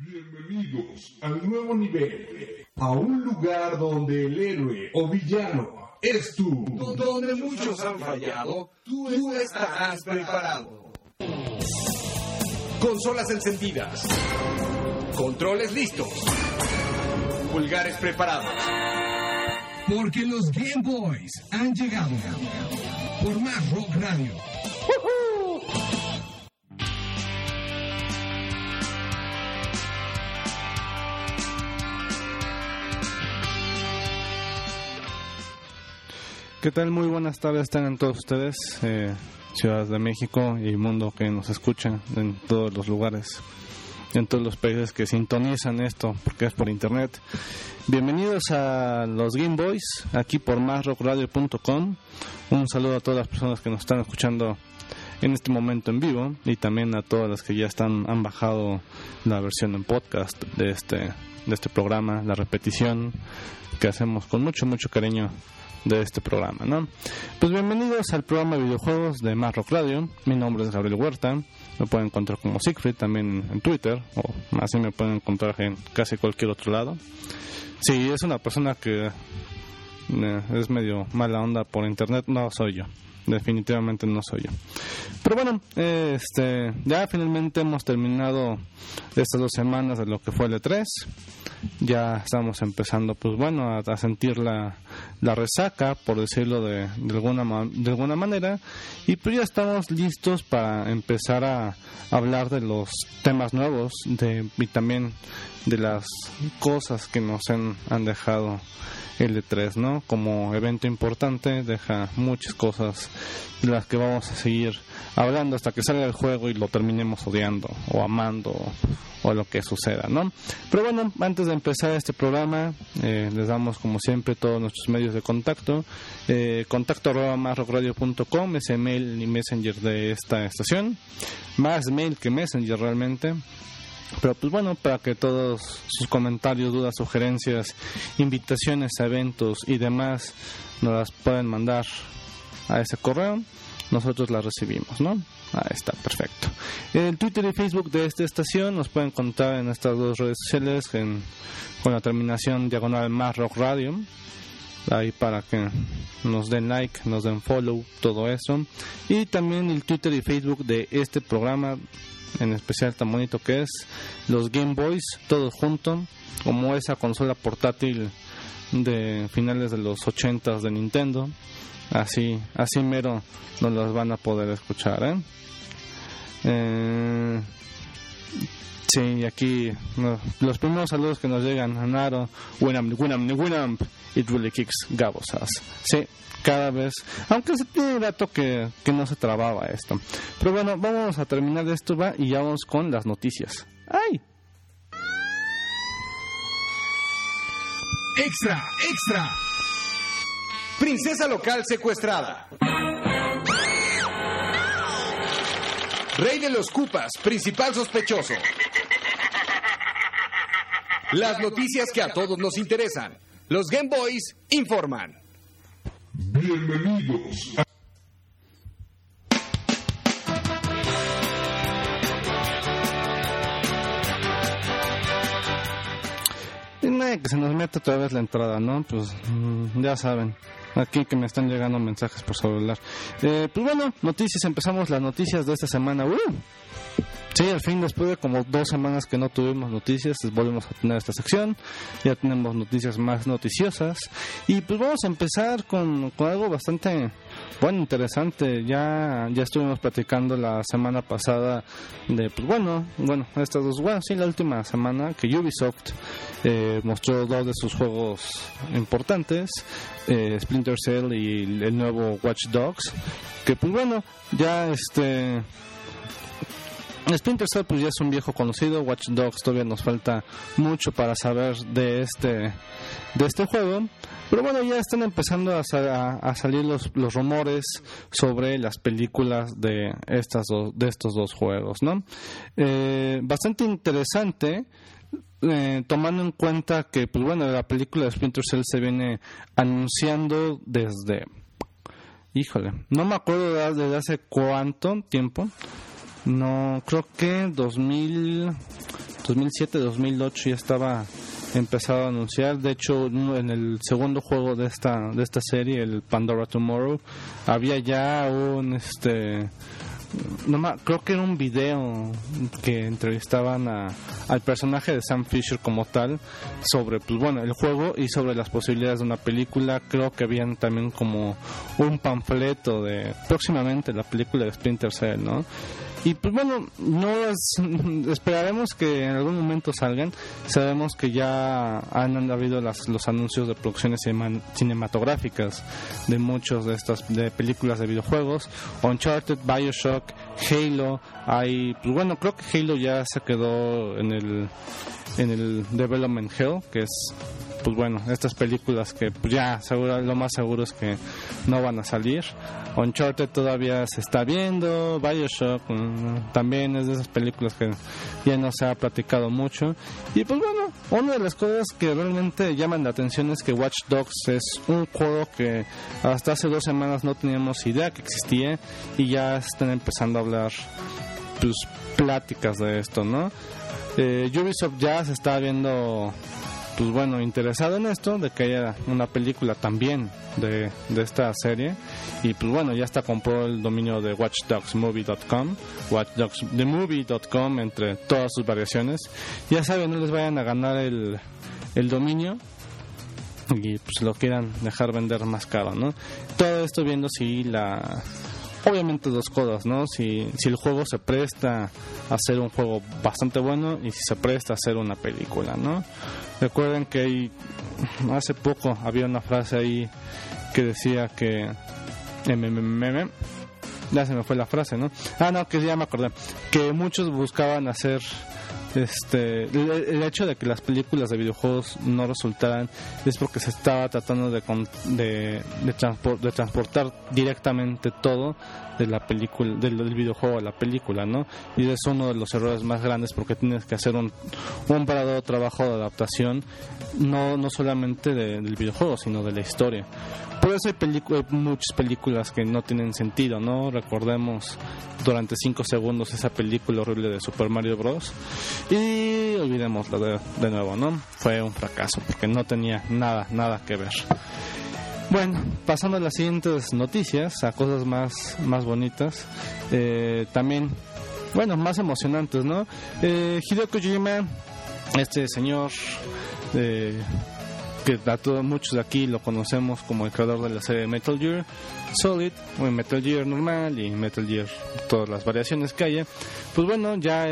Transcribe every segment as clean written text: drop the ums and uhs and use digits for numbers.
Bienvenidos al nuevo nivel, a un lugar donde el héroe o villano eres tú. Donde muchos han fallado, tú estarás preparado. Consolas encendidas, controles listos, pulgares preparados. Porque los Game Boys han llegado por Más Rock Radio. ¿Qué tal? Muy buenas tardes, tengan todos ustedes, Ciudad de México y mundo que nos escuchan en todos los lugares, en todos los países que sintonizan esto, porque es por internet. Bienvenidos a los Game Boys, aquí por másrockradio.com. Un saludo a todas las personas que nos están escuchando en este momento en vivo y también a todas las que ya han bajado la versión en podcast de este programa, la repetición que hacemos con mucho cariño de este programa, ¿no? Pues bienvenidos al programa de videojuegos de Más Rock Radio. Mi nombre es Gabriel Huerta. Me pueden encontrar como Siegfried también en Twitter, o así me pueden encontrar en casi cualquier otro lado. Si es una persona que es medio mala onda por internet, no soy yo. Definitivamente no soy yo. Pero bueno, ya finalmente hemos terminado estas 2 semanas de lo que fue el E3. Ya estamos empezando, pues bueno, a sentir la resaca, por decirlo de alguna manera, y pues ya estamos listos para empezar a hablar de los temas nuevos y también de las cosas que nos han dejado el E3, ¿no? Como evento importante deja muchas cosas de las que vamos a seguir hablando hasta que salga el juego y lo terminemos odiando o amando o lo que suceda, ¿no? Pero bueno, antes de empezar este programa, les damos como siempre todos nuestros medios de contacto. contacto@masrockradio.com es el mail y messenger de esta estación, más mail que messenger realmente. Pero pues bueno, para que todos sus comentarios, dudas, sugerencias, invitaciones a eventos y demás nos las pueden mandar a ese correo, nosotros las recibimos, ¿no? Ahí está, perfecto. El Twitter y Facebook de esta estación nos pueden encontrar en estas 2 redes sociales con la terminación diagonal Más Rock Radio. Ahí para que nos den like, nos den follow, todo eso. Y también el Twitter y Facebook de este programa, en especial tan bonito que es los Game Boys, todos juntos, como esa consola portátil de finales de los 80s de Nintendo. Así mero nos las van a poder escuchar, sí, aquí los primeros saludos que nos llegan a Naro, Winamp, it really kicks Gabos ass. Sí, cada vez, aunque se tiene un rato que no se trababa esto. Pero bueno, vamos a terminar esto y ya vamos con las noticias. ¡Ay! ¡Extra! Princesa local secuestrada. Rey de los Koopas, principal sospechoso. Las noticias que a todos nos interesan. Los Game Boys informan. Bienvenidos a... Que se nos mete otra vez la entrada, ¿no? Pues ya saben, aquí que me están llegando mensajes por celular. Pues bueno, noticias, empezamos las noticias de esta semana. Sí, al fin, después de como 2 semanas que no tuvimos noticias, volvemos a tener esta sección. Ya tenemos noticias más noticiosas. Y pues vamos a empezar con algo bastante, bueno, interesante. Ya estuvimos platicando la semana pasada de, pues bueno, estas 2, sí, la última semana que Ubisoft mostró 2 de sus juegos importantes, Splinter Cell y el nuevo Watch Dogs, que pues bueno, ya Splinter Cell pues ya es un viejo conocido. Watch Dogs todavía nos falta mucho para saber de este juego, pero bueno, ya están empezando a salir los rumores sobre las películas de estos 2 juegos, ¿no? Bastante interesante, tomando en cuenta que pues bueno, la película de Splinter Cell se viene anunciando desde, no me acuerdo desde hace cuánto tiempo. No, creo que 2007-2008 ya estaba empezado a anunciar. De hecho, en el segundo juego de esta serie, el Pandora Tomorrow, había ya un creo que era un video que entrevistaban al personaje de Sam Fisher como tal sobre, pues bueno, el juego y sobre las posibilidades de una película. Creo que habían también como un panfleto de próximamente la película de Splinter Cell, ¿no? Y pues bueno, esperaremos que en algún momento salgan. Sabemos que ya han habido los anuncios de producciones cinematográficas de muchos de estas de películas de videojuegos. Uncharted, BioShock, Halo. Pues bueno, creo que Halo ya se quedó en el Development Hell, que es, pues bueno, estas películas que pues ya lo más seguro es que no van a salir. Uncharted todavía se está viendo. BioShock también es de esas películas que ya no se ha platicado mucho. Y pues bueno, una de las cosas que realmente llaman la atención es que Watch Dogs es un juego que hasta hace 2 semanas no teníamos idea que existía, y ya están empezando a hablar pues pláticas de esto, ¿no? Ubisoft ya se está viendo, pues bueno, interesado en esto, de que haya una película también de esta serie. Y pues bueno, ya está compró el dominio de watchdogsmovie.com, watchdogsthemovie.com, entre todas sus variaciones. Ya saben, no les vayan a ganar el dominio y pues lo quieran dejar vender más caro, ¿no? Todo esto viendo si obviamente 2 cosas, ¿no? Si el juego se presta a ser un juego bastante bueno, y si se presta a ser una película, ¿no? Recuerden que hace poco había una frase ahí que decía que ya se me fue la frase, ¿no? Que ya me acordé, que muchos buscaban hacer el hecho de que las películas de videojuegos no resultaran es porque se estaba tratando de transportar directamente todo de la película, del videojuego a la película, ¿no? Y es uno de los errores más grandes, porque tienes que hacer un verdadero trabajo de adaptación, no solamente del videojuego, sino de la historia. Por eso hay muchas películas que no tienen sentido, ¿no? Recordemos durante 5 segundos esa película horrible de Super Mario Bros. Y olvidémosla de nuevo, ¿no? Fue un fracaso porque no tenía nada que ver. Bueno, pasando a las siguientes noticias, a cosas más bonitas, también, bueno, más emocionantes, ¿no? Hideo Kojima, este señor que a todos muchos de aquí lo conocemos como el creador de la serie Metal Gear Solid, o Metal Gear normal y Metal Gear todas las variaciones que haya, pues bueno, ya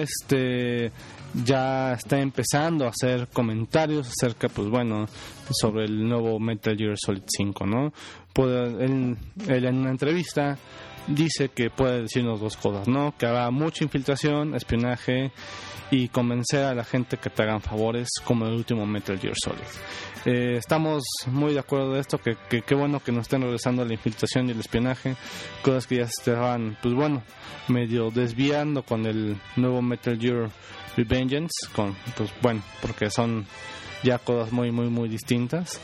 está empezando a hacer comentarios acerca, pues bueno, sobre el nuevo Metal Gear Solid 5, ¿no? Él en una entrevista dice que puede decirnos 2 cosas, ¿no? Que habrá mucha infiltración, espionaje y convencer a la gente que te hagan favores, como el último Metal Gear Solid. Estamos muy de acuerdo de esto, que qué bueno que nos estén regresando a la infiltración y el espionaje, cosas que ya se estaban, pues bueno, medio desviando con el nuevo Metal Gear Revengeance, pues bueno, porque son ya cosas muy distintas.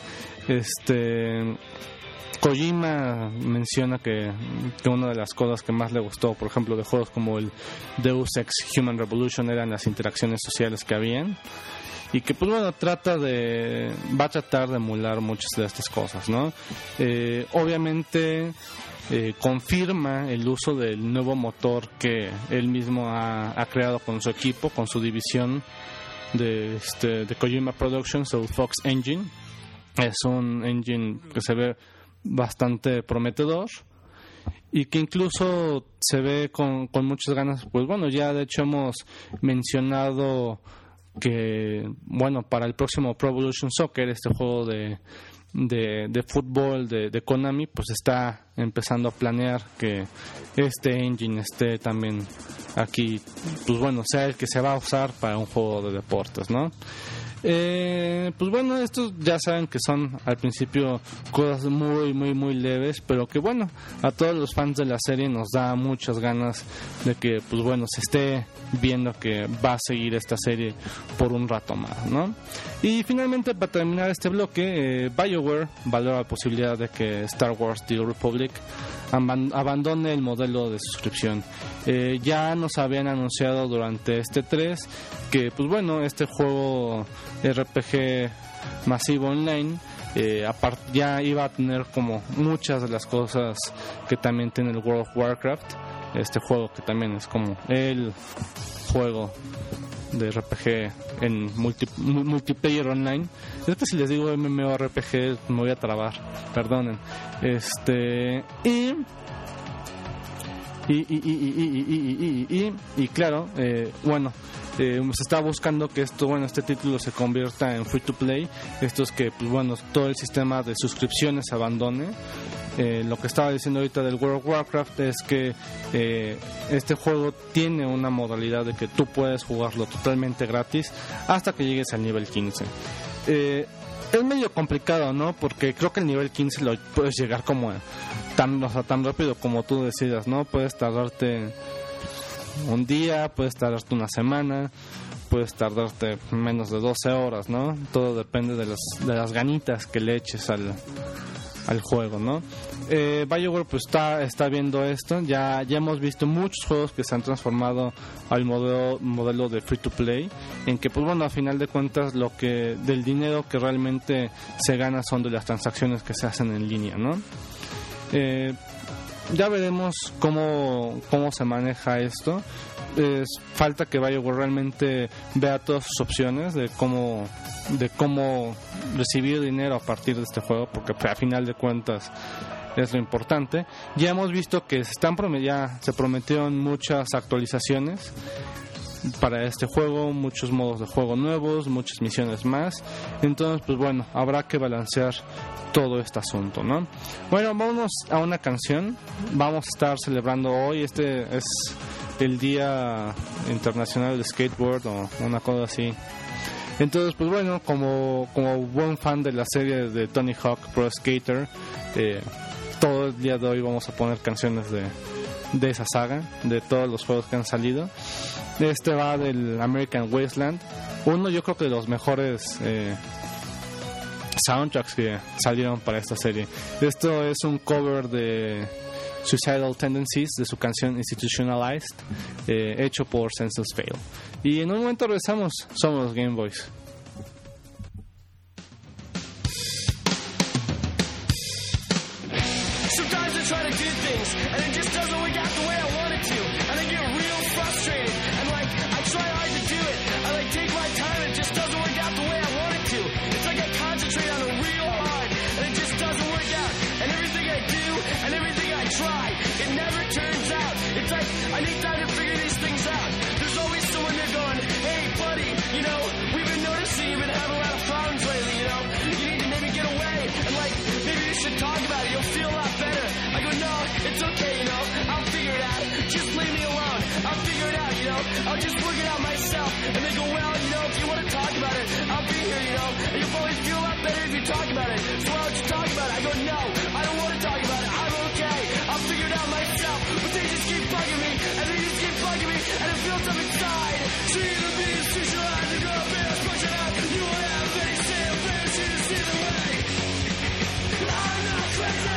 Kojima menciona que una de las cosas que más le gustó, por ejemplo, de juegos como el Deus Ex Human Revolution, eran las interacciones sociales que habían, y que pues bueno, va a tratar de emular muchas de estas cosas, ¿no? Obviamente confirma el uso del nuevo motor que él mismo ha creado con su equipo, con su división de Kojima Productions, el Fox Engine. Es un engine que se ve bastante prometedor y que incluso se ve con muchas ganas. Pues bueno, ya de hecho hemos mencionado que, bueno, para el próximo Pro Evolution Soccer, este juego de fútbol de Konami, pues está empezando a planear que este engine esté también aquí, pues bueno, sea el que se va a usar para un juego de deportes, ¿no? Pues bueno, estos ya saben que son al principio cosas muy leves, pero que bueno, a todos los fans de la serie nos da muchas ganas de que, pues bueno, se esté viendo que va a seguir esta serie por un rato más, ¿no? Y finalmente, para terminar este bloque, BioWare valora la posibilidad de que Star Wars The Old Republic abandone el modelo de suscripción. Ya nos habían anunciado durante este 3 que, pues bueno, este juego RPG masivo online ya iba a tener como muchas de las cosas que también tiene el World of Warcraft, este juego que también es como el juego de RPG en multiplayer online. Es que si les digo MMORPG me voy a trabar, perdonen. Y claro, se está buscando que este título se convierta en free to play. Esto es que, pues bueno, todo el sistema de suscripciones se abandone. Lo que estaba diciendo ahorita del World of Warcraft es que este juego tiene una modalidad de que tú puedes jugarlo totalmente gratis hasta que llegues al nivel 15. Es medio complicado, ¿no? Porque creo que el nivel 15 lo puedes llegar como tan rápido como tú decidas, ¿no? Puedes tardarte un día, puedes tardarte una semana, puedes tardarte menos de 12 horas, ¿no? Todo depende de las ganitas que le eches al juego, ¿no? BioWare pues está viendo esto. Ya hemos visto muchos juegos que se han transformado al modelo de free to play, en que, pues bueno, a final de cuentas del dinero que realmente se gana son de las transacciones que se hacen en línea, ¿no? Ya veremos cómo se maneja esto. Falta que BioWare realmente vea todas sus opciones de cómo recibir dinero a partir de este juego, porque a final de cuentas es lo importante. Ya hemos visto que se prometieron muchas actualizaciones para este juego, muchos modos de juego nuevos, muchas misiones más. Entonces, pues bueno, habrá que balancear todo este asunto, ¿no? Bueno, vámonos a una canción. Vamos a estar celebrando hoy, este es el Día Internacional de Skateboard o una cosa así. Entonces, pues bueno, como buen fan de la serie de Tony Hawk Pro Skater, todo el día de hoy vamos a poner canciones de esa saga, de todos los juegos que han salido. Este va del American Wasteland, yo creo que de los mejores soundtracks que salieron para esta serie. Esto es un cover de Suicidal Tendencies, de su canción Institutionalized, hecho por Senseless Fail. Y en un momento regresamos. Somos los Game Boys. Sometimes I try to do things and it just doesn't work out the way I want it to, and I get real frustrated and I try hard to do it. I take my time and it just doesn't work out the way I want it to. It's like I concentrate on it real hard and it just doesn't work out. And everything I do and everything I try, it never turns out. It's like I need time to figure these things out. There's always someone there going, hey buddy, we've been noticing you've been having a lot of problems lately, you need to maybe get away and maybe you should talk about it, you'll feel a lot better. I go, no, it's okay, I'll figure it out. Just leave me alone. I'll figure it out, I'll just work it out myself. And they go, well, if you want to talk about it, I'll be here, and you'll probably feel a lot better if you talk about it. So why don't you talk about it? I go, no, I don't want to talk about it. I'm okay. I'll figure it out myself. But they just keep bugging me, and they just keep bugging me, and it builds up inside. See the beast, see your eyes, the girl bears, push it out. You won't have any say or fancy to see the way. I'm not crazy.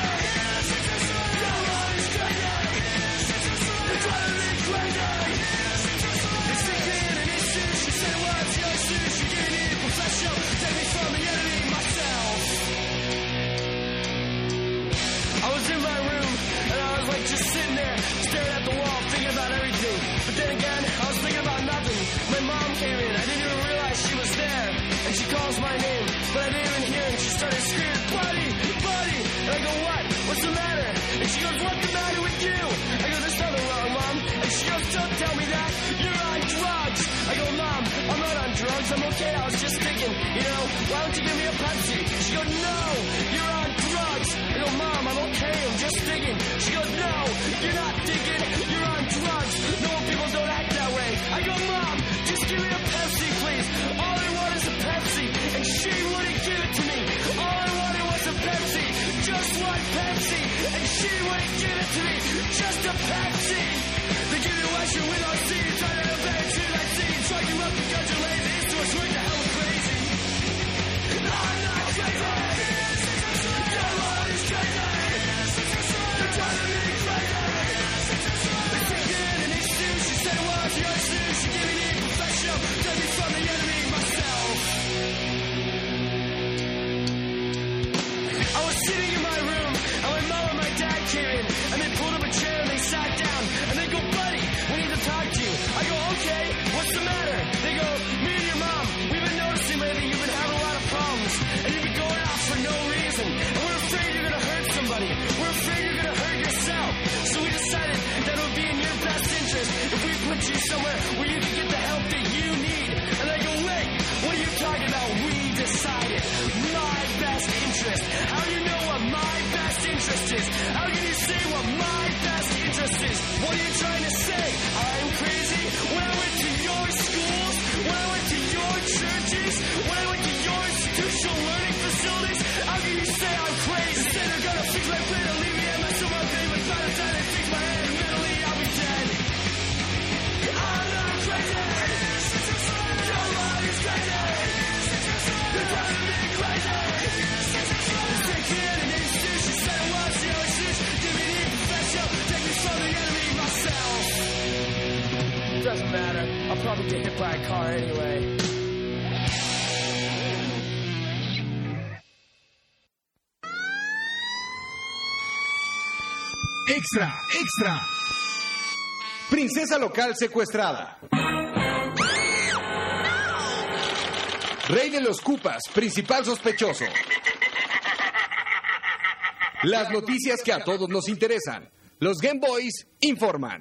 Just sitting there, staring at the wall, thinking about everything. But then again, I was thinking about nothing. My mom came in, I didn't even realize she was there. And she calls my name, but I didn't even hear her. And she started screaming, buddy, buddy. And I go, what? What's the matter? And she goes, what's the matter with you? I go, there's nothing wrong, Mom. And she goes, don't tell me that. You're on drugs. I go, Mom, I'm not on drugs. I'm okay. I was just thinking, why don't you give me a Pepsi? She goes, no, you're on drugs. I go, Mom, I'm okay. I'm just thinking. She goes, no, you're not thinking. You're on drugs. Normal people don't act that way. I go, Mom, just give me a Pepsi, please. All I want is a Pepsi. And she wouldn't give it to me. All I wanted was a Pepsi. Just one Pepsi. And she wouldn't give it to me. Just a Pepsi. They give you what you with our seed. Try to evade to that seed. Try you up because you're lazy. So it's worth the hell of crazy. I'm not crazy. Your love is crazy. You're trying to ¡Extra! ¡Extra! Princesa local secuestrada. Rey de los Koopas, principal sospechoso. Las noticias que a todos nos interesan. Los Game Boys informan.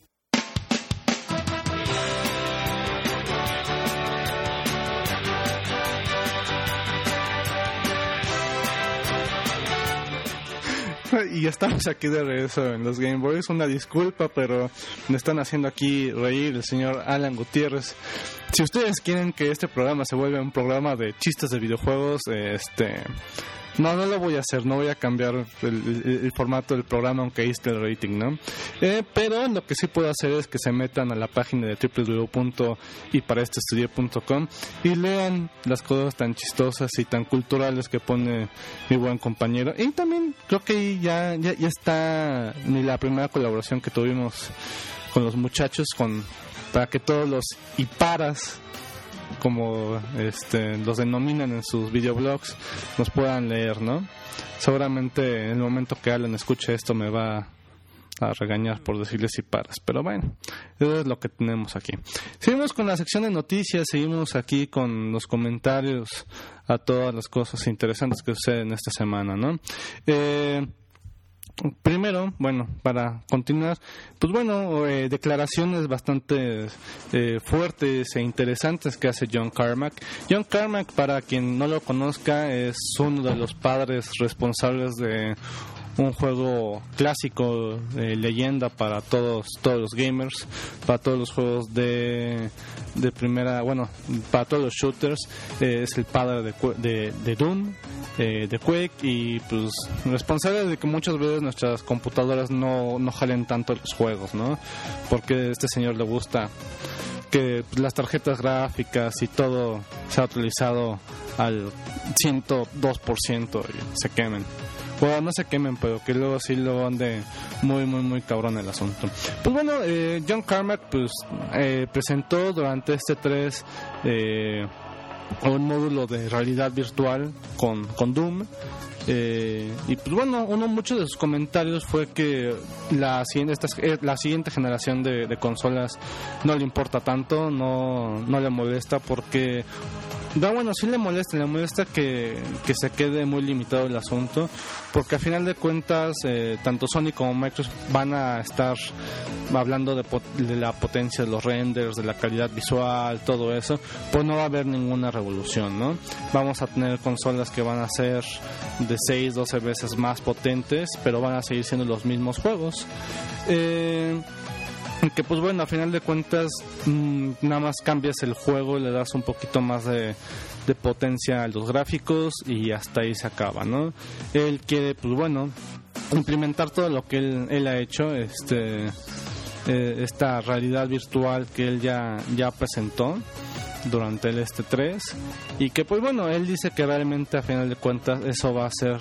Y ya estamos aquí de regreso en los Game Boys. Una disculpa, pero me están haciendo aquí reír el señor Alan Gutiérrez. Si ustedes quieren que este programa se vuelva un programa de chistes de videojuegos, no lo voy a hacer, no voy a cambiar el formato del programa, aunque ahí esté el rating, ¿no? Pero lo que sí puedo hacer es que se metan a la página de www.yparaestestudio.com y lean las cosas tan chistosas y tan culturales que pone mi buen compañero. Y también creo que ya está ni la primera colaboración que tuvimos con los muchachos, para que todos los iparas, como los denominan en sus videoblogs, nos puedan leer, ¿no? Seguramente en el momento que Alan escuche esto me va a regañar por decirles iparas, pero bueno, eso es lo que tenemos aquí. Seguimos con la sección de noticias, seguimos aquí con los comentarios a todas las cosas interesantes que suceden esta semana, ¿no? Primero, bueno, para continuar, pues bueno, declaraciones bastante fuertes e interesantes que hace John Carmack. John Carmack, para quien no lo conozca, es uno de los padres responsables de un juego clásico, leyenda para todos los gamers, para todos los juegos de primera, bueno, para todos los shooters. Es el padre de Doom, de Quake, y pues responsable de que muchas veces nuestras computadoras no jalen tanto los juegos, ¿no? Porque a este señor le gusta que las tarjetas gráficas y todo sea utilizado al 102% y se quemen. Bueno, no se quemen, pero que luego sí lo ande muy cabrón el asunto. Pues bueno, John Carmack pues presentó durante este 3 un módulo de realidad virtual con Doom. Y pues bueno, muchos de sus comentarios fue que la siguiente generación de consolas no le importa tanto, no le molesta, porque bueno, sí le molesta que se quede muy limitado el asunto, porque a final de cuentas tanto Sony como Microsoft van a estar hablando de la potencia de los renders, de la calidad visual, todo eso, pues no va a haber ninguna revolución, ¿no? Vamos a tener consolas que van a ser de 6-12 veces más potentes, pero van a seguir siendo los mismos juegos. Que pues bueno, a final de cuentas nada más cambias el juego, le das un poquito más de potencia a los gráficos y hasta ahí se acaba, ¿no? Él quiere, pues bueno, implementar todo lo que él ha hecho, esta realidad virtual que él ya presentó durante el 3, y que pues bueno, él dice que realmente a final de cuentas eso va a ser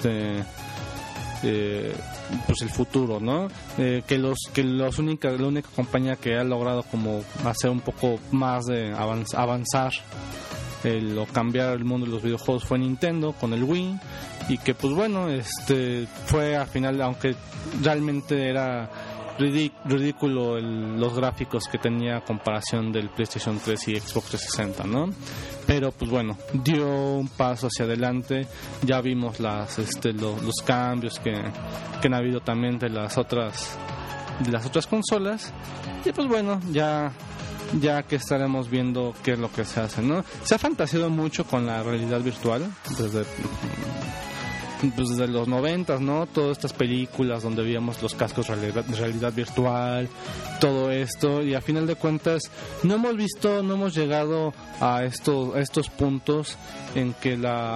pues el futuro, ¿no? Que la única compañía que ha logrado como hacer un poco más de avanzar o cambiar el mundo de los videojuegos fue Nintendo con el Wii, y que pues bueno, fue al final, aunque realmente era ridículo los gráficos que tenía a comparación del PlayStation 3 y Xbox 360, ¿no? Pero pues bueno, dio un paso hacia adelante. Ya vimos los cambios que han habido también de las otras consolas, y pues bueno, ya que estaremos viendo qué es lo que se hace, ¿no? Se ha fantaseado mucho con la realidad virtual desde los 90, ¿no? Todas estas películas donde veíamos los cascos de realidad virtual, todo esto, y a final de cuentas no hemos llegado a estos puntos en que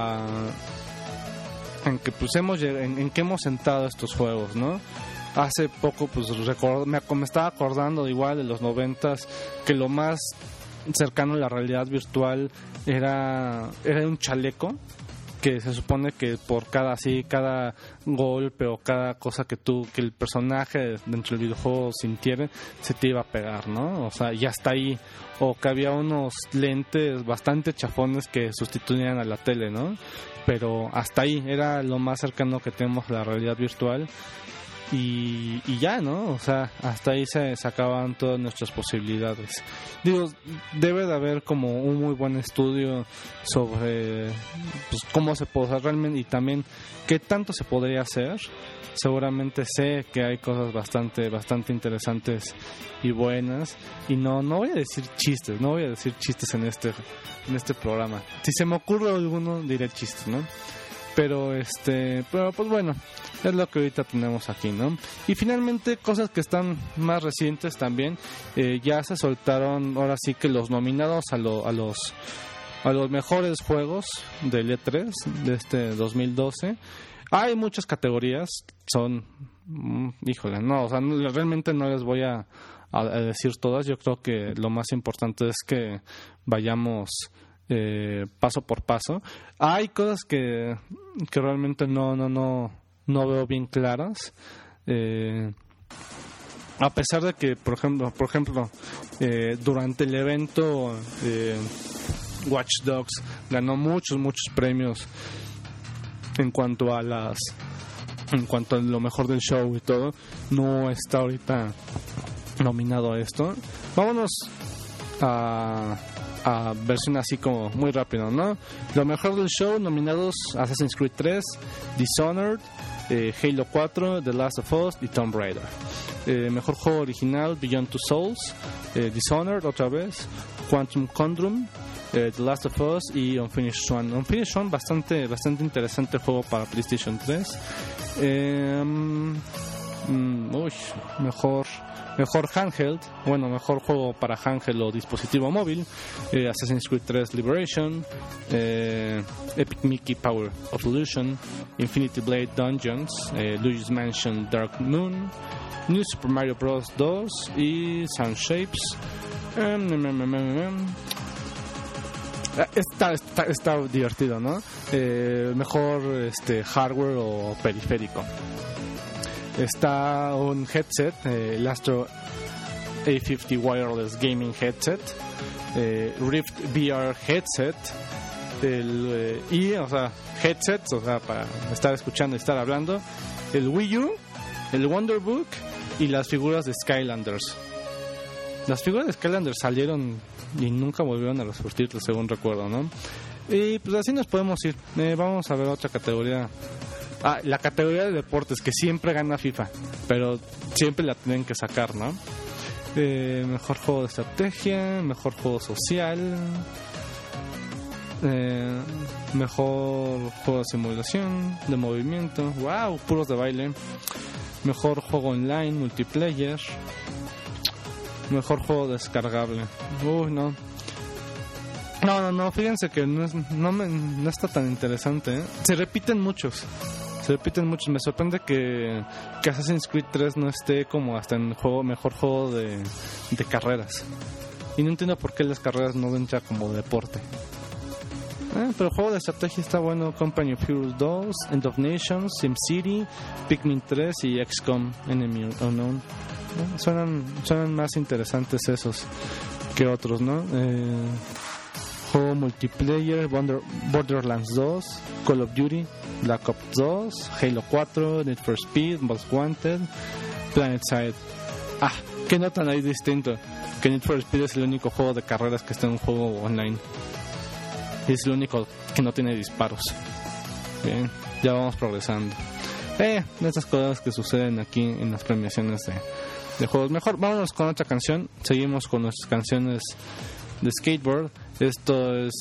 hemos sentado estos juegos, ¿no? Hace poco pues me estaba acordando igual de los 90, que lo más cercano a la realidad virtual era un chaleco, que se supone que por cada golpe o cada cosa que el personaje dentro del videojuego sintiera, se te iba a pegar, ¿no? O sea, y hasta ahí. O que había unos lentes bastante chafones que sustituían a la tele, ¿no? Pero hasta ahí era lo más cercano que tenemos a la realidad virtual. y ya, ¿no? O sea, hasta ahí se acaban todas nuestras posibilidades. Digo, debe de haber como un muy buen estudio sobre pues, cómo se puede usar realmente y también qué tanto se podría hacer. Seguramente sé que hay cosas bastante interesantes y buenas, y no voy a decir chistes, en este programa. Si se me ocurre alguno diré chistes, ¿no? Pero pues bueno, es lo que ahorita tenemos aquí, ¿no? Y finalmente cosas que están más recientes también, ya se soltaron ahora sí que los nominados a los mejores juegos del E3 de este 2012. Hay muchas categorías, son híjole, no, o sea, realmente no les voy a decir todas. Yo creo que lo más importante es que vayamos paso por paso. Hay cosas que realmente no veo bien claras, a pesar de que por ejemplo durante el evento Watch Dogs ganó muchos premios en cuanto a lo mejor del show y todo. No está ahorita nominado a esto. Vámonos a versión así como muy rápido, ¿no? Lo mejor del show, nominados: Assassin's Creed 3, Dishonored, Halo 4, The Last of Us y Tomb Raider. Mejor juego original: Beyond Two Souls, Dishonored otra vez, Quantum Condrum, The Last of Us y Unfinished Swan. Unfinished Swan, bastante interesante juego para PlayStation 3. Mejor handheld, bueno, mejor juego para handheld o dispositivo móvil: Assassin's Creed 3 Liberation, Epic Mickey Power of Illusion, Infinity Blade Dungeons, Luigi's Mansion Dark Moon, New Super Mario Bros. 2 y Sound Shapes. Está divertido, ¿no? Mejor hardware o periférico. Está un headset, el Astro A50 Wireless Gaming Headset, Rift VR Headset, headsets, o sea, para estar escuchando y estar hablando, el Wii U, el Wonderbook y las figuras de Skylanders. Las figuras de Skylanders salieron y nunca volvieron a resurgir, según recuerdo, ¿no? Y pues así nos podemos ir. Vamos a ver otra categoría. La categoría de deportes, que siempre gana FIFA, pero siempre la tienen que sacar, ¿no? Mejor juego de estrategia, mejor juego social, mejor juego de simulación, de movimiento, wow, puros de baile. Mejor juego online, multiplayer. Mejor juego descargable. No, fíjense que no está tan interesante, ¿eh? Se repiten muchos. Me sorprende que Assassin's Creed 3 no esté como hasta en el mejor juego de carreras. Y no entiendo por qué las carreras no entran como deporte. Pero el juego de estrategia está bueno: Company of Heroes 2, End of Nations, SimCity, Pikmin 3 y XCOM Enemy Unknown. Suenan más interesantes esos que otros, ¿no? Juego multiplayer: Borderlands 2, Call of Duty, Black Ops 2, Halo 4, Need for Speed, Most Wanted, PlanetSide. ¿Qué notan ahí distinto? Que Need for Speed es el único juego de carreras que está en un juego online. Y es el único que no tiene disparos. Bien, ya vamos progresando. Estas cosas que suceden aquí en las premiaciones de juegos. Mejor vámonos con otra canción. Seguimos con nuestras canciones de skateboard. Esto es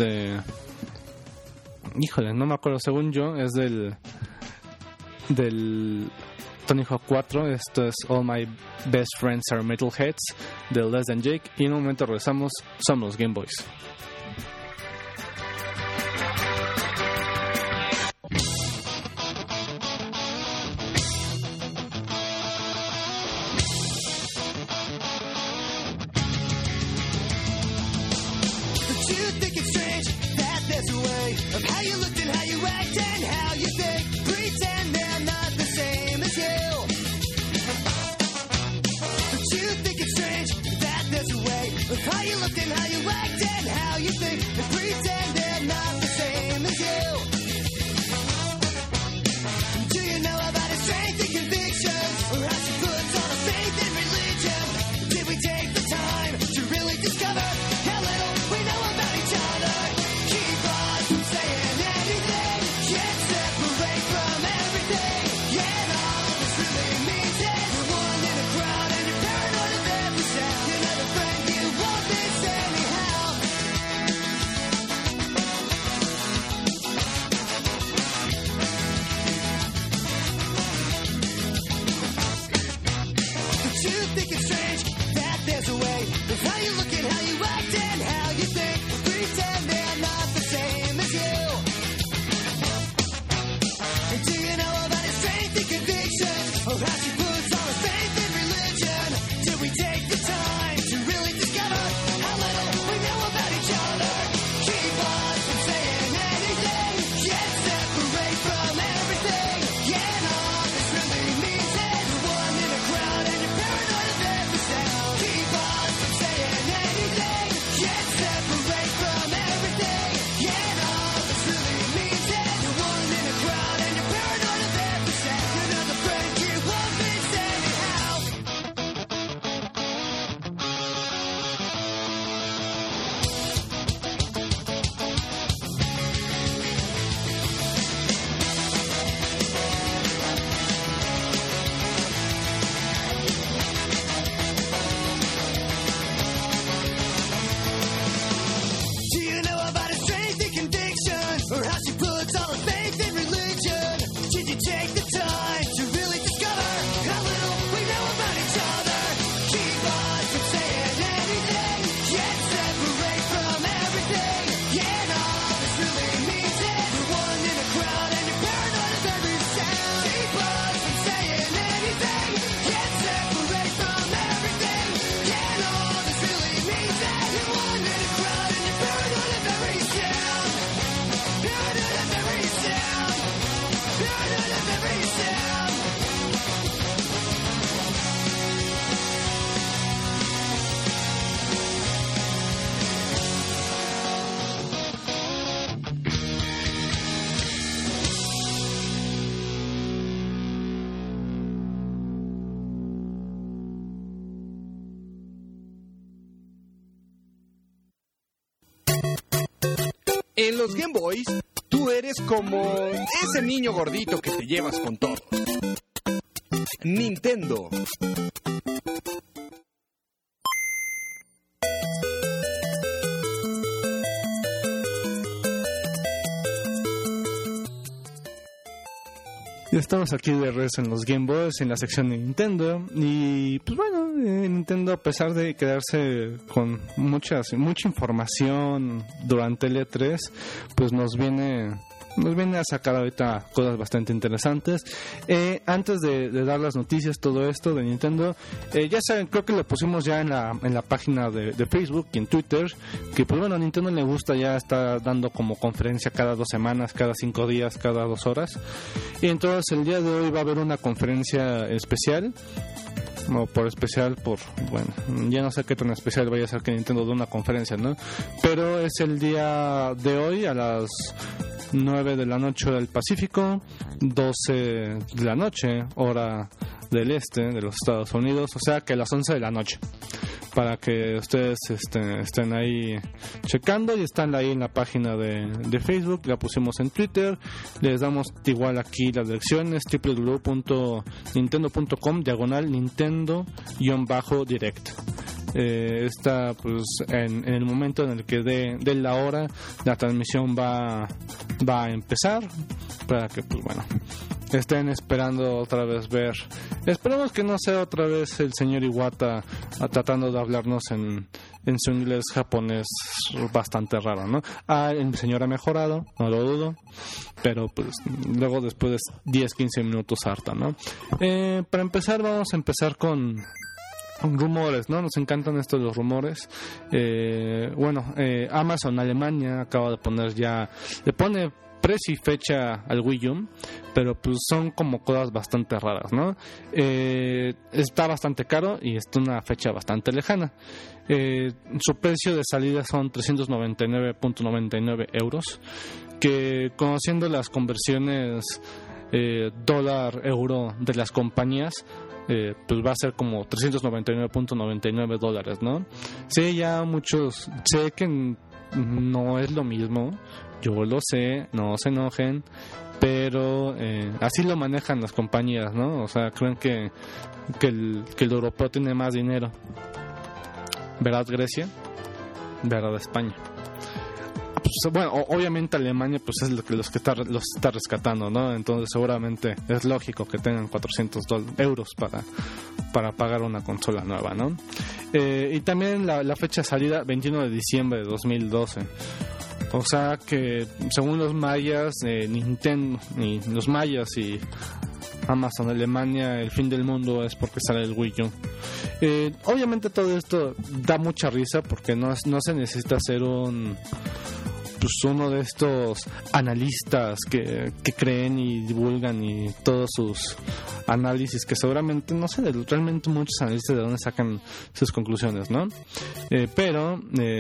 híjole, no me acuerdo, según yo es del Tony Hawk 4. Esto es All My Best Friends Are Metalheads de Less Than Jake. Y en un momento regresamos. Somos los Game Boys. Do you know about his strength and conviction? En los Game Boys, tú eres como ese niño gordito que te llevas con todos. Nintendo. Ya estamos aquí de regreso en los Game Boys, en la sección de Nintendo. Y pues bueno, Nintendo, a pesar de quedarse con mucha información durante el E3, pues nos viene a sacar ahorita cosas bastante interesantes. Antes de dar las noticias, todo esto de Nintendo, ya saben, creo que lo pusimos ya en la página de Facebook y en Twitter, que pues bueno, a Nintendo le gusta ya estar dando como conferencia cada 2 semanas, cada 5 días, cada 2 horas. Y entonces el día de hoy va a haber una conferencia especial. O por especial, bueno, ya no sé qué tan especial vaya a ser que Nintendo dé una conferencia, ¿no? Pero es el día de hoy a las 9 de la noche hora del Pacífico, 12 de la noche hora del este de los Estados Unidos, o sea que a las 11 de la noche, para que ustedes estén ahí checando, y están ahí en la página de Facebook, la pusimos en Twitter, les damos igual aquí las direcciones, www.nintendo.com/Nintendo-Direct. Está pues en el momento en el que de la hora la transmisión va a empezar, para que pues bueno, estén esperando otra vez ver. Esperemos que no sea otra vez el señor Iwata tratando de hablarnos en su inglés japonés bastante raro, ¿no? El señor ha mejorado, no lo dudo, pero pues luego después de 10-15 minutos harta, ¿no? Para empezar, vamos a empezar con rumores, ¿no? Nos encantan estos los rumores. Amazon Alemania acaba de poner le pone precio y fecha al Wii U, pero pues son como cosas bastante raras, ¿no? Está bastante caro y está una fecha bastante lejana. Su precio de salida son 399.99 euros, que conociendo las conversiones dólar-euro de las compañías, pues va a ser como 399.99 dólares, ¿no? Sí, ya muchos, sé que no es lo mismo, yo lo sé, no se enojen, pero así lo manejan las compañías, ¿no? O sea, creen que el europeo tiene más dinero. ¿Verdad, Grecia? ¿Verdad, España? Pues, bueno, obviamente Alemania pues es los que los está rescatando, ¿no? Entonces seguramente es lógico que tengan 400 euros para pagar una consola nueva, ¿no? Y también la fecha de salida, 21 de diciembre de 2012. O sea que según los mayas, Nintendo y los mayas y Amazon Alemania, el fin del mundo es porque sale el Wii U. Obviamente todo esto da mucha risa porque no se necesita ser uno de estos analistas que creen y divulgan y todos sus análisis, que seguramente, no sé, realmente muchos analistas de dónde sacan sus conclusiones, ¿no? Pero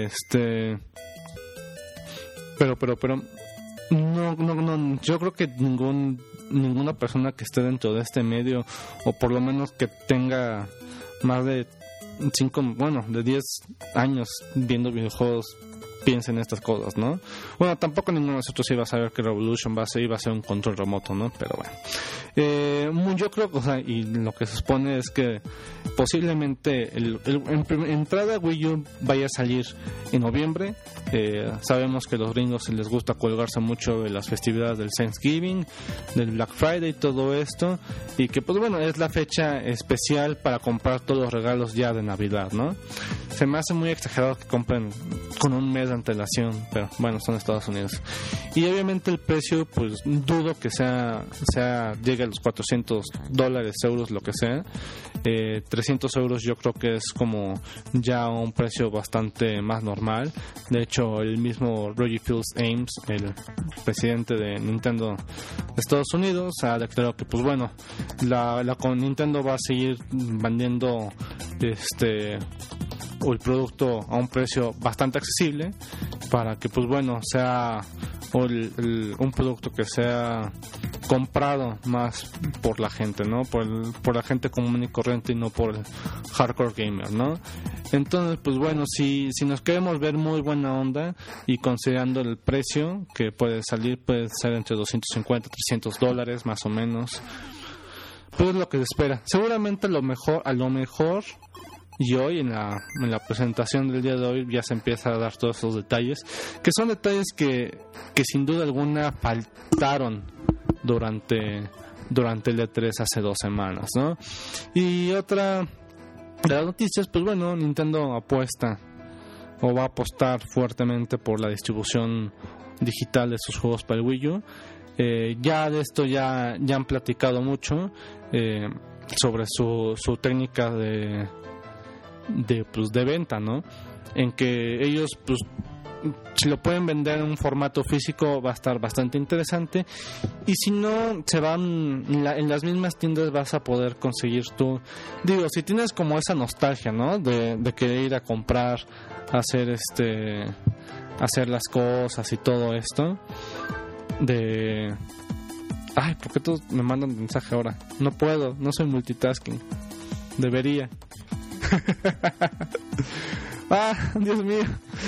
no, yo creo que ninguna persona que esté dentro de este medio, o por lo menos que tenga más de 10 años viendo videojuegos, piensa en estas cosas, ¿no? Bueno, tampoco ninguno de nosotros iba a saber que Revolution iba a ser un control remoto, ¿no? Pero bueno, yo creo que, o sea, y lo que se supone es que posiblemente entrada Wii U vaya a salir en noviembre. Sabemos que a los gringos les gusta colgarse mucho de las festividades del Thanksgiving, del Black Friday y todo esto, y que pues bueno, es la fecha especial para comprar todos los regalos ya de Navidad, ¿no? Se me hace muy exagerado que compren con un mes de antelación, pero bueno, son Estados Unidos. Y obviamente el precio, pues dudo que llegue a los $400, euros, lo que sea. 300 euros yo creo que es como ya un precio bastante más normal. De hecho, el mismo Roger Fields Ames, el presidente de Nintendo de Estados Unidos, ha declarado que pues bueno, con Nintendo va a seguir vendiendo el producto a un precio bastante accesible, para que pues bueno sea un producto que sea comprado más por la gente, ¿no? Por la gente común y corriente y no por el hardcore gamer, ¿no? Entonces, pues bueno, si nos queremos ver muy buena onda y considerando el precio que puede ser entre $250, $300 más o menos, pues es lo que se espera. Seguramente a lo mejor y hoy en la presentación del día de hoy ya se empieza a dar todos esos detalles, que son detalles que sin duda alguna faltaron durante el E3 hace 2 semanas, ¿no? Y otra de las noticias, pues bueno, Nintendo apuesta o va a apostar fuertemente por la distribución digital de sus juegos para el Wii U. Ya de esto ya han platicado mucho sobre su técnica de venta, ¿no? En que ellos, pues, si lo pueden vender en un formato físico va a estar bastante interesante, y si no, se van en las mismas tiendas vas a poder conseguir tú, digo, si tienes como esa nostalgia, ¿no? De querer ir a comprar, hacer las cosas y todo esto ay, ¿por qué todos me mandan mensaje ahora? No puedo, no soy multitasking, debería. Dios mío.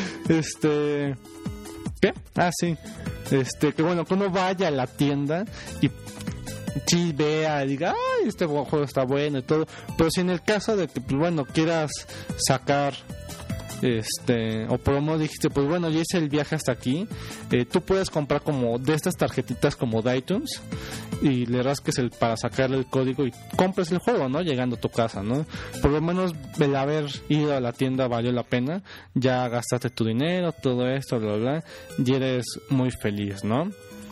¿Qué? Sí. Que bueno, que uno vaya a la tienda y sí vea y diga, ay, este juego está bueno y todo. Pero si en el caso de que, pues bueno, quieras sacar o por lo menos dijiste, pues bueno, ya hice el viaje hasta aquí, tú puedes comprar como de estas tarjetitas como de iTunes y le rasques para sacarle el código y compres el juego, ¿no? Llegando a tu casa, ¿no? Por lo menos el haber ido a la tienda valió la pena, ya gastaste tu dinero, todo esto, bla, bla, y eres muy feliz, ¿no?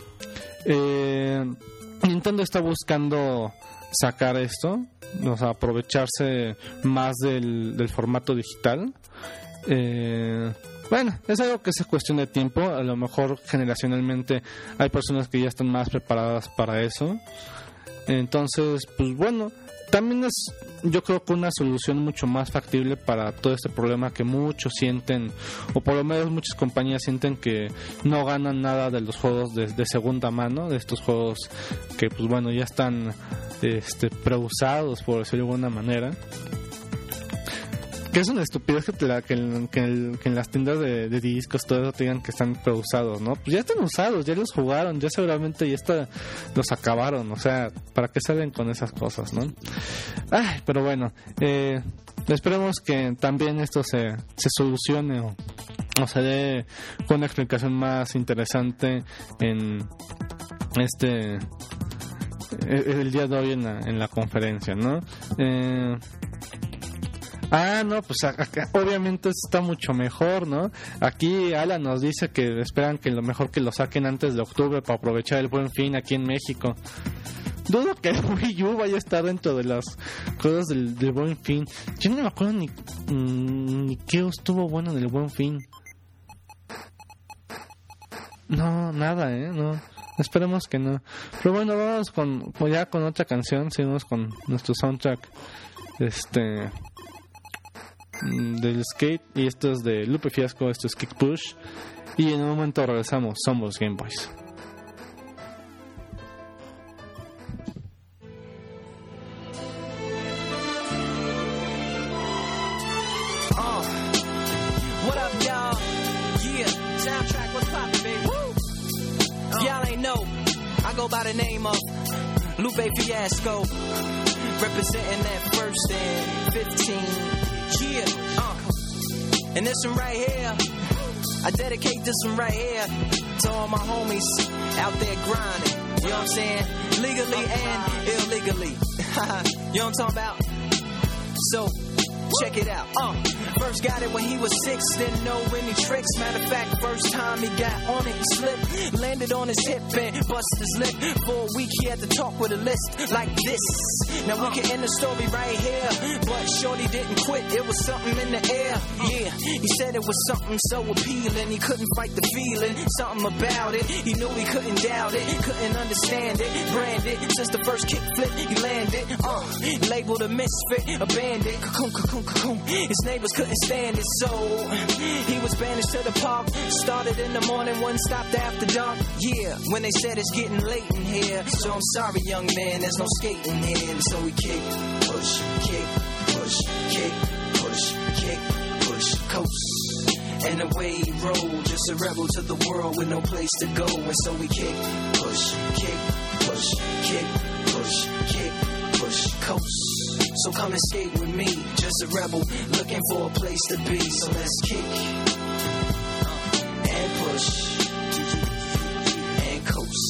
Nintendo está buscando sacar esto, o sea, aprovecharse más del formato digital. Bueno, es algo que es cuestión de tiempo. A lo mejor generacionalmente hay personas que ya están más preparadas para eso. Entonces, pues bueno, también es, yo creo que una solución mucho más factible para todo este problema que muchos sienten, o por lo menos muchas compañías sienten, que no ganan nada de los juegos de segunda mano, de estos juegos que pues bueno ya están preusados, por decirlo de alguna manera. Que es una estupidez que en las tiendas de discos todo eso te digan que están preusados, ¿no? Pues ya están usados, ya los jugaron, ya seguramente los acabaron, o sea, ¿para qué salen con esas cosas, no? Ay, pero bueno, esperemos que también esto se solucione o se dé con una explicación más interesante en el día de hoy en la conferencia, ¿no? No, pues acá, obviamente está mucho mejor, ¿no? Aquí Alan nos dice que esperan que lo mejor que lo saquen antes de octubre para aprovechar el Buen Fin aquí en México. Dudo que el Wii U vaya a estar dentro de las cosas del Buen Fin. Yo no me acuerdo ni qué estuvo bueno en el Buen Fin. No, nada, no. Esperemos que no. Pero bueno, vamos con otra canción. Seguimos con nuestro soundtrack del skate, y esto es de Lupe Fiasco, esto es Kick Push, y en un momento regresamos. Somos Game Boys. What up, y'all? Yeah, soundtrack, what's poppin', baby? Y'all ain't know, I go by the name of Lupe Fiasco, representing that first and 15. Yeah, and this one right here, I dedicate this one right here to all my homies out there grinding. You know what I'm saying? Legally and illegally. You know what I'm talking about? So, check it out. First got it when he was 6, didn't know any tricks. Matter of fact, first time he got on it, he slipped, landed on his hip and busted his lip. For a week he had to talk with a list like this. Now we can end the story right here, but shorty didn't quit, it was something in the air. Yeah, he said it was something so appealing, he couldn't fight the feeling, something about it. He knew he couldn't doubt it, couldn't understand it, branded since the first kick flip he landed. Labeled a misfit, a bandit, cocoon, His neighbors couldn't stand it, so he was banished to the park. Started in the morning, one stopped after dark. Yeah, when they said it's getting late in here. So I'm sorry, young man, there's no skating here. So we kick, push, kick, push, kick, push, kick, push, coast. And away he rolled, just a rebel to the world with no place to go. And so we kick, push, kick, push, kick, push, kick, push, coast. So come and skate with me, just a rebel looking for a place to be. So let's kick and push and coast.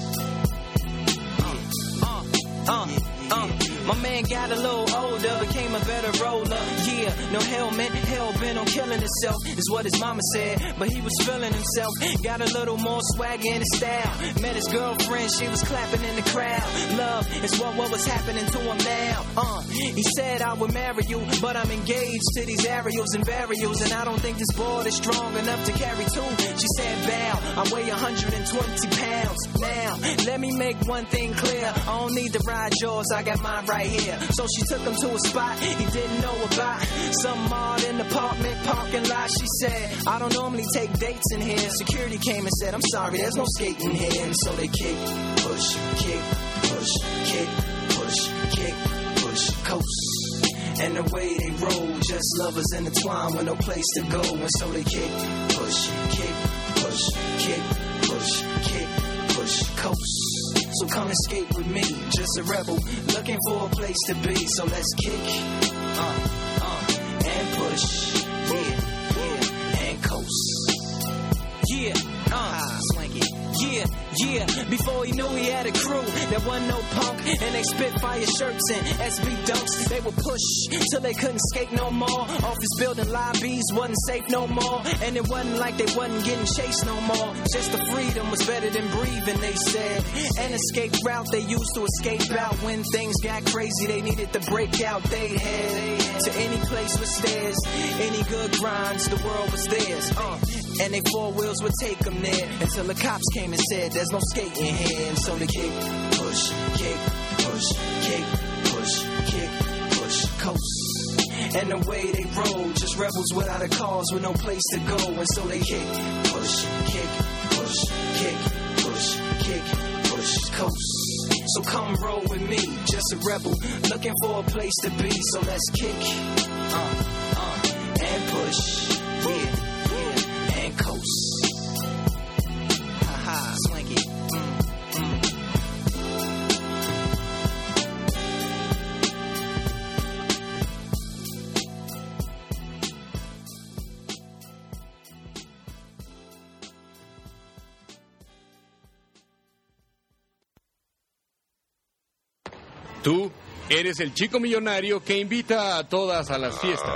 My man got a little older, became a better roller. Yeah, no helmet, hell bent on killing himself, is what his mama said. But he was feeling himself, got a little more swagger in his style. Met his girlfriend, she was clapping in the crowd. Love is what was happening to him now. He said I would marry you, but I'm engaged to these aerials and varials, and I don't think this board is strong enough to carry two. She said, bow, I weigh 120 pounds. Now, let me make one thing clear, I don't need to ride yours, I got mine right here. So she took him to a spot he didn't know about, some odd in the apartment parking lot. She said, I don't normally take dates in here. Security came and said, I'm sorry, there's no skating here. And so they kick, push, kick, push, kick, push, kick, push, coast. And the way they roll, just lovers intertwined with no place to go. And so they kick, push, kick, push, kick, push, kick, push, coast. So come and skate with me, just a rebel looking for a place to be. So let's kick and push, yeah, and coast. Yeah, swing it. Yeah, before he knew he had a crew, there wasn't no punk, and they spit fire shirts and SB dunks. They would push till they couldn't skate no more. Office building lobbies wasn't safe no more, and it wasn't like they wasn't getting chased no more. Just the freedom was better than breathing, they said. An escape route they used to escape out when things got crazy. They needed to break out. They head to any place with stairs, any good grinds, the world was theirs. And they four wheels would take them there until the cops came and said, there's no skating here. And so they kick, push, kick, push, kick, push, kick, push, coast. And the way they roll, just rebels without a cause with no place to go. And so they kick, push, kick, push, kick, push, kick, push, coast. So come roll with me, just a rebel looking for a place to be. So let's kick and push, yeah, and coast. Haha, swing it. Tú eres el chico millonario que invita a todas a las fiestas.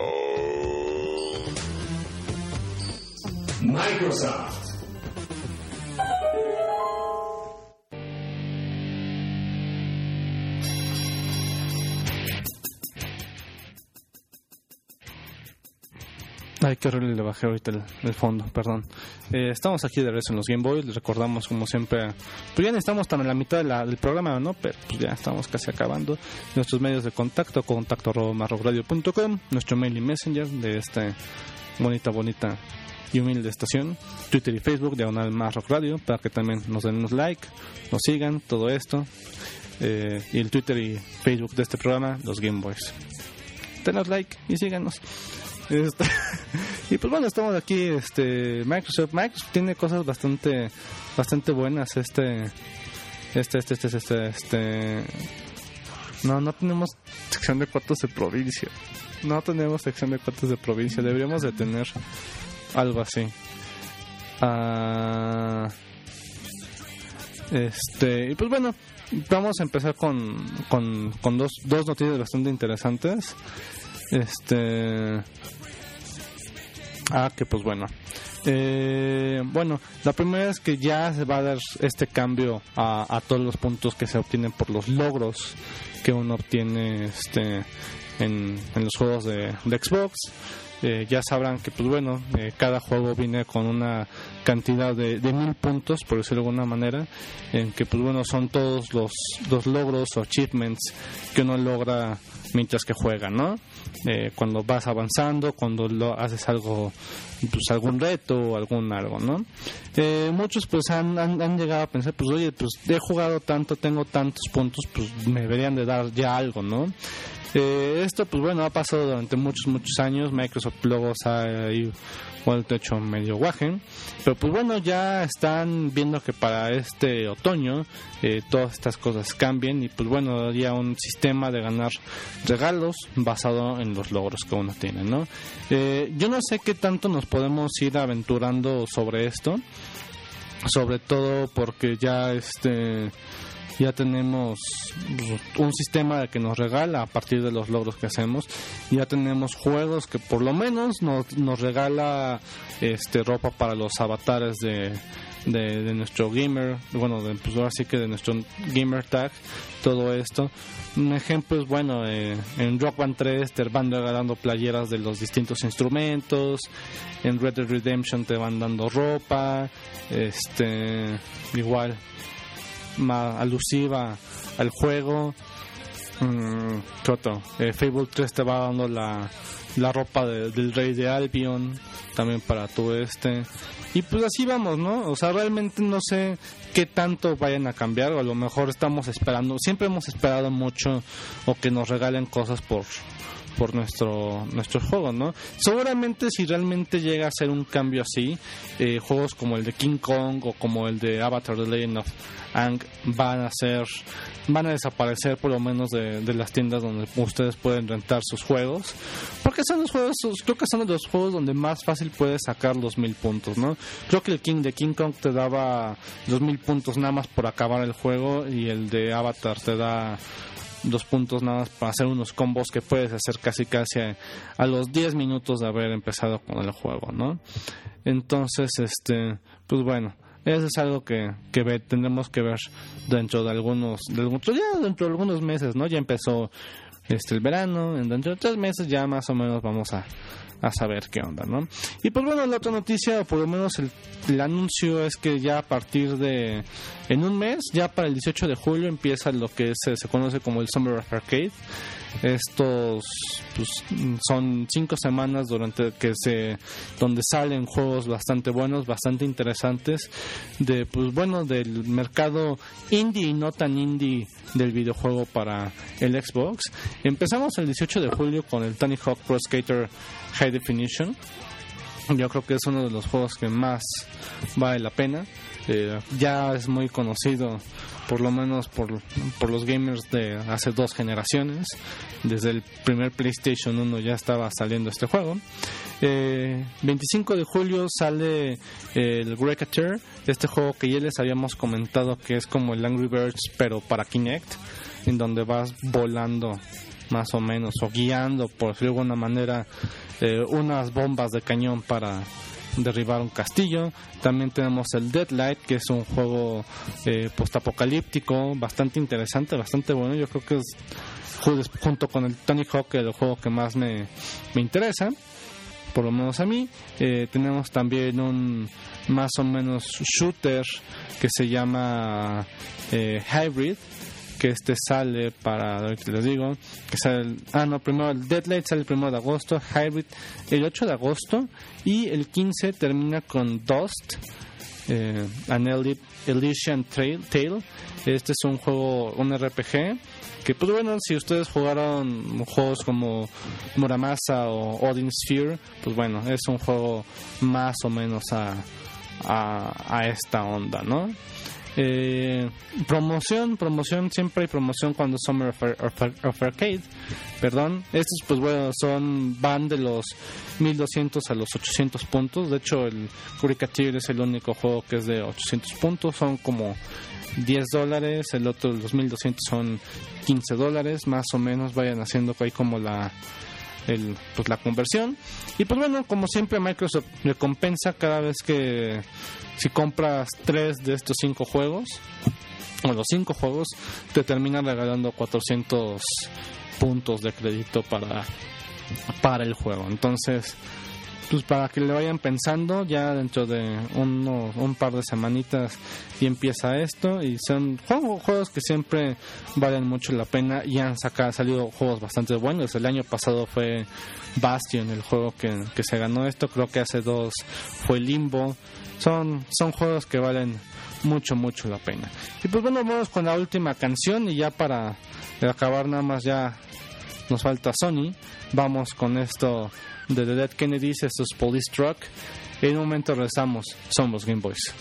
Microsoft. Ay, qué horrible, le bajé ahorita el fondo, perdón. Estamos aquí de regreso en los Game Boys. Les recordamos, como siempre, pues ya estamos tan en la mitad del programa, ¿no? Pero pues ya estamos casi acabando. Nuestros medios de contacto@marrockradio.com, nuestro mail y messenger de esta bonita y humilde estación, Twitter y Facebook, /MarrockRadio, para que también nos den unos like, nos sigan, todo esto. Y el Twitter y Facebook de este programa, los Game Boys. Denos like y síganos. Y pues bueno, estamos aquí. Microsoft tiene cosas bastante buenas. No tenemos sección de cortos de provincia. Deberíamos de tener algo así. Y pues bueno, vamos a empezar con dos noticias bastante interesantes. Que pues bueno. Bueno, la primera es que ya se va a dar este cambio a todos los puntos que se obtienen por los logros que uno obtiene en los juegos de Xbox. ya sabrán que pues bueno, cada juego viene con una cantidad de 1000 puntos, por decirlo de alguna manera, en que pues bueno, son todos los logros o achievements que uno logra mientras que juega, ¿no? Cuando vas avanzando, cuando haces algo, pues algún reto o algo, ¿no? Muchos pues han llegado a pensar, pues oye, pues he jugado tanto, tengo tantos puntos, pues me deberían de dar ya algo, ¿no? Esto pues bueno, ha pasado durante muchos años. Microsoft luego se ha vuelto hecho medio guaje, pero pues bueno, ya están viendo que para este otoño todas estas cosas cambien y pues bueno, habría un sistema de ganar regalos basado en los logros que uno tiene, ¿no? Yo no sé qué tanto nos podemos ir aventurando sobre esto, sobre todo porque ya ya tenemos un sistema que nos regala a partir de los logros que hacemos. Ya tenemos juegos que por lo menos nos regala ropa para los avatares de nuestro gamer, bueno, pues ahora sí que de nuestro gamer tag, todo esto. Un ejemplo es, bueno, en Rock Band 3 te van regalando playeras de los distintos instrumentos, en Red Dead Redemption te van dando ropa, igual alusiva al juego. ¿Qué otro? Fable 3 te va dando la ropa del rey de Albion también para todo y pues así vamos, ¿no? O sea, realmente no sé qué tanto vayan a cambiar, o a lo mejor estamos esperando, siempre hemos esperado mucho o que nos regalen cosas por nuestro juego, ¿no? Seguramente si realmente llega a ser un cambio así, juegos como el de King Kong o como el de Avatar The Legend of Aang van a desaparecer por lo menos de las tiendas donde ustedes pueden rentar sus juegos, porque son los juegos, creo que son los juegos donde más fácil puedes sacar los 1000 puntos, ¿no? Creo que el de King Kong te daba 2000 puntos nada más por acabar el juego, y el de Avatar te da 2 puntos nada más para hacer unos combos que puedes hacer casi a los 10 minutos de haber empezado con el juego, ¿no? Entonces, pues bueno, eso es algo que tendremos que ver dentro de algunos meses, ¿no? Ya empezó el verano, dentro de 3 meses ya más o menos vamos a saber qué onda, ¿no? Y pues bueno, la otra noticia, o por lo menos el anuncio, es que ya a partir de en un mes, ya para el 18 de julio empieza lo que se conoce como el Summer of Arcade. Estos pues, son 5 semanas donde salen juegos bastante buenos, bastante interesantes del mercado indie y no tan indie del videojuego para el Xbox. Empezamos el 18 de julio con el Tony Hawk Pro Skater High Definition. Yo creo que es uno de los juegos que más vale la pena. Ya es muy conocido, por lo menos por los gamers de hace 2 generaciones. Desde el primer PlayStation 1 ya estaba saliendo este juego. 25 de julio sale el Wreck-It, este juego que ya les habíamos comentado, que es como el Angry Birds pero para Kinect, en donde vas volando más o menos, o guiando, por decirlo de alguna manera, unas bombas de cañón para derribar un castillo. También tenemos el Deadlight, que es un juego postapocalíptico bastante interesante, bastante bueno. Yo creo que es, junto con el Tony Hawk, el juego que más me interesa, por lo menos a mí. Tenemos también un más o menos shooter que se llama Hybrid, que sale para, ahorita les digo, que sale, primero el Deadlight sale el 1 de agosto, Hybrid el 8 de agosto, y el 15 termina con Dust, An Elysian Tale. Este es un juego, un RPG, que pues bueno, si ustedes jugaron juegos como Muramasa o Odin Sphere, pues bueno, es un juego más o menos a esta onda, ¿no? Promoción, siempre hay promoción cuando Summer of Arcade, perdón. Estos pues bueno, van de los 1200 a los 800 puntos. De hecho, el Curicature es el único juego que es de 800 puntos, son como $10. El otro, los 1200, son $15, más o menos. Vayan haciendo ahí como la conversión. Y pues bueno, como siempre, Microsoft recompensa cada vez que, si compras 3 de estos 5 juegos, o los 5 juegos, te terminan regalando 400 puntos de crédito para para el juego. Entonces, pues para que le vayan pensando, ya dentro de un par de semanitas y empieza esto, y son juegos que siempre valen mucho la pena y han salido juegos bastante buenos. El año pasado fue Bastion el juego que se ganó esto, creo que hace 2 fue Limbo. Son juegos que valen mucho la pena. Y pues bueno, vamos con la última canción, y ya para acabar nada más ya nos falta Sony. Vamos con esto de The Dead Kennedys, esto es Police Truck. En un momento regresamos, somos Game Boys.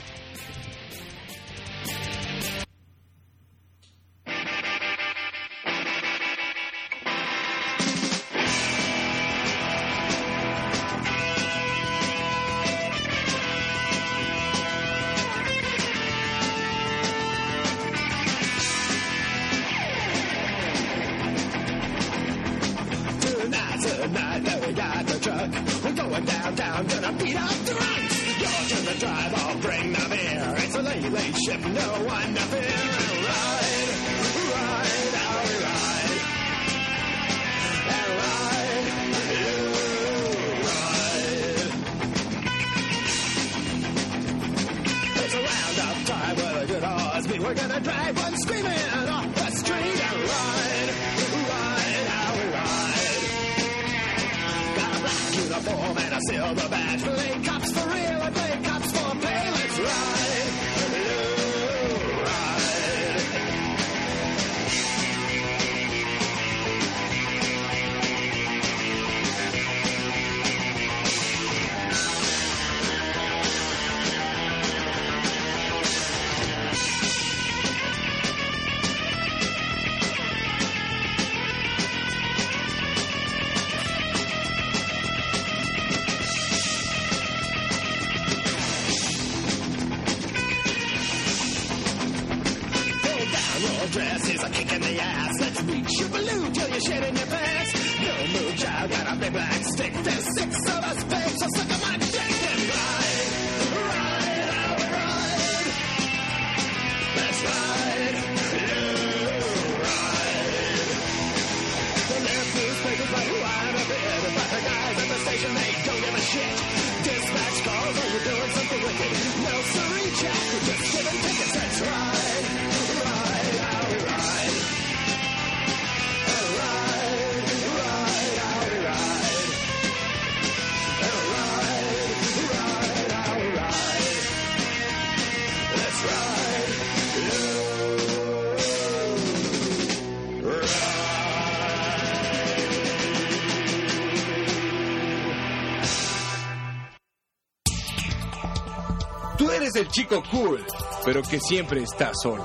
Tú eres el chico cool, pero que siempre está solo.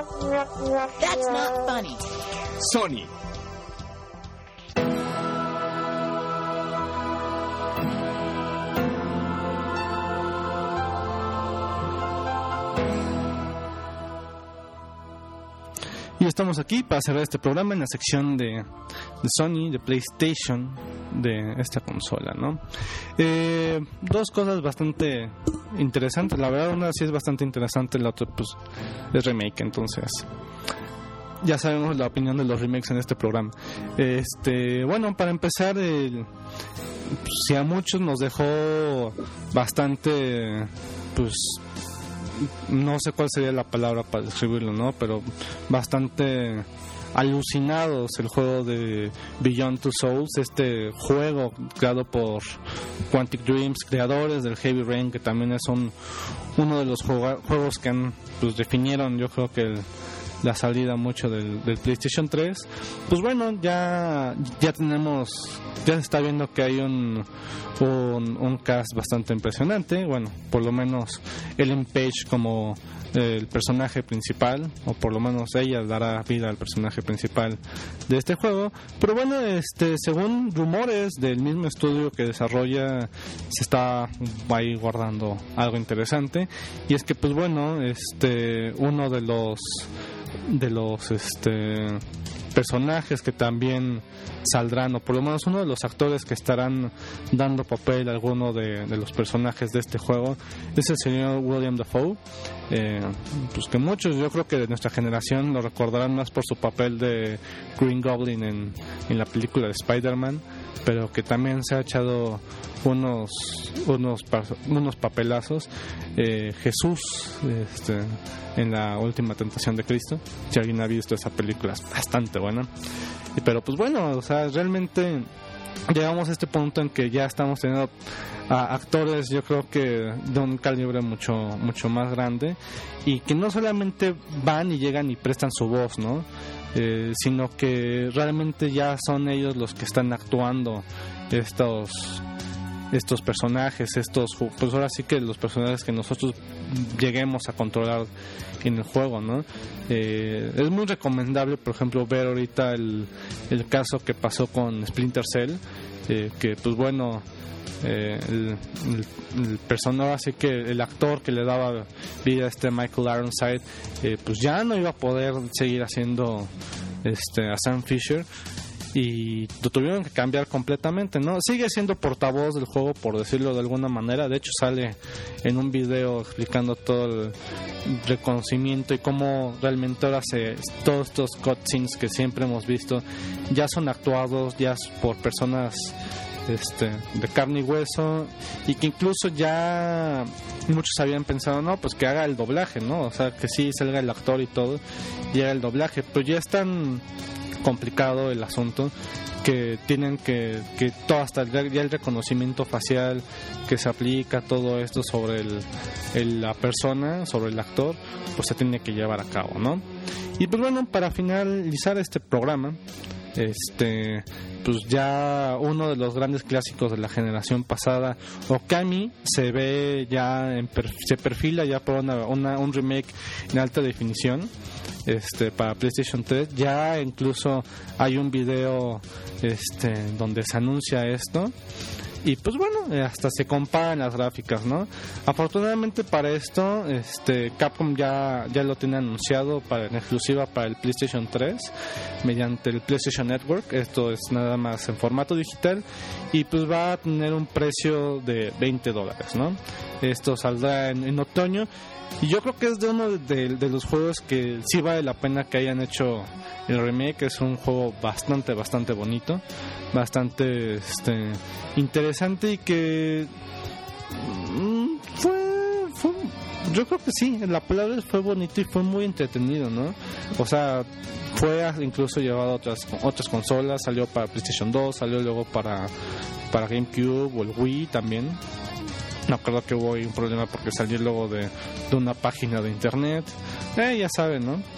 That's not funny. Sony. Y estamos aquí para cerrar este programa en la sección de Sony, de PlayStation, de esta consola, ¿no? 2 cosas bastante interesantes. La verdad, una sí es bastante interesante, la otra pues es remake. Entonces ya sabemos la opinión de los remakes en este programa. Bueno, para empezar, si a muchos nos dejó bastante, pues no sé cuál sería la palabra para describirlo, ¿no? Pero bastante alucinados el juego de Beyond Two Souls, este juego creado por Quantic Dreams, creadores del Heavy Rain, que también es uno de los juegos que pues definieron, yo creo que la salida mucho del PlayStation 3. Pues bueno, ya tenemos, ya se está viendo que hay un cast bastante impresionante. Bueno, por lo menos Ellen Page como el personaje principal, o por lo menos ella dará vida al personaje principal de este juego. Pero bueno, según rumores del mismo estudio que desarrolla, se está ahí guardando algo interesante, y es que pues bueno, uno de los personajes que también saldrán, o por lo menos uno de los actores que estarán dando papel a alguno de los personajes de este juego, es el señor William Dafoe, pues que muchos, yo creo que de nuestra generación, lo recordarán más por su papel de Green Goblin en la película de Spider-Man. pero que también se ha echado unos papelazos. Jesús, en la última tentación de Cristo, si alguien ha visto esa película, es bastante buena. Pero pues bueno, o sea, realmente llegamos a este punto en que ya estamos teniendo actores, yo creo que de un calibre mucho más grande, y que no solamente van y llegan y prestan su voz, ¿no? Sino que realmente ya son ellos los que están actuando estos personajes, pues ahora sí que los personajes que nosotros lleguemos a controlar en el juego, ¿no? Es muy recomendable, por ejemplo, ver ahorita el caso que pasó con Splinter Cell, que pues bueno, el personaje, así que el actor que le daba vida a Michael Ironside, pues ya no iba a poder seguir haciendo a Sam Fisher, y lo tuvieron que cambiar completamente, ¿no? Sigue siendo portavoz del juego, por decirlo de alguna manera. De hecho, sale en un video explicando todo el reconocimiento y cómo realmente ahora todos estos cutscenes que siempre hemos visto ya son actuados ya por personas de carne y hueso, y que incluso ya muchos habían pensado, no, pues que haga el doblaje, ¿no? O sea, que sí salga el actor y todo y haga el doblaje, pero ya es tan complicado el asunto que tienen que todo, hasta ya el reconocimiento facial que se aplica, todo esto sobre la persona, sobre el actor, pues se tiene que llevar a cabo, ¿no? Y pues bueno, para finalizar este programa, pues ya uno de los grandes clásicos de la generación pasada, Okami, se ve ya se perfila ya por un remake en alta definición para PlayStation 3. Ya incluso hay un video donde se anuncia esto. Y pues bueno, hasta se comparan las gráficas, ¿no? Afortunadamente para esto, Capcom ya lo tiene anunciado en exclusiva para el PlayStation 3 mediante el PlayStation Network. Esto es nada más en formato digital y pues va a tener un precio de $20, ¿no? Esto saldrá en otoño. Y yo creo que es de uno de los juegos que sí vale la pena que hayan hecho el remake. Es un juego bastante bonito, bastante interesante, y que fue yo creo que sí, la palabra fue bonito y fue muy entretenido, ¿no? O sea, fue incluso llevado a otras consolas, salió para PlayStation 2, salió luego para GameCube o el Wii también. Me acuerdo que hubo un problema porque salió luego de una página de internet. Ya saben, ¿no?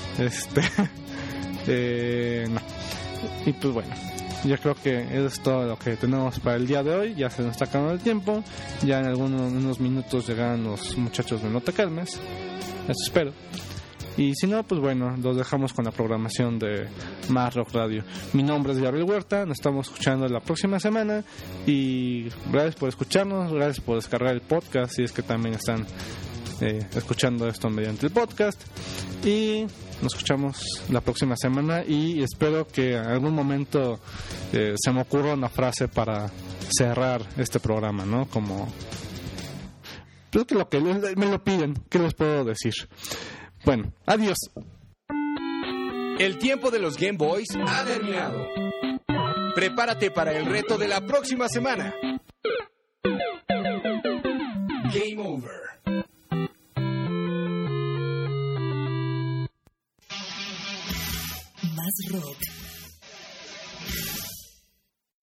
No. Y pues bueno, yo creo que eso es todo lo que tenemos para el día de hoy. Ya se nos está acabando el tiempo. Ya en unos minutos llegarán los muchachos de No Te Calmes. Eso espero. Y si no, pues bueno, los dejamos con la programación de Más Rock Radio. Mi nombre es Gabriel Huerta, nos estamos escuchando la próxima semana. Y gracias por escucharnos, gracias por descargar el podcast, si es que también están escuchando esto mediante el podcast. Y nos escuchamos la próxima semana, y espero que en algún momento se me ocurra una frase para cerrar este programa, ¿no? Como creo que lo que me lo piden, ¿qué les puedo decir? Bueno, adiós. El tiempo de los Game Boys ha terminado. Prepárate para el reto de la próxima semana. Game over. Más rock.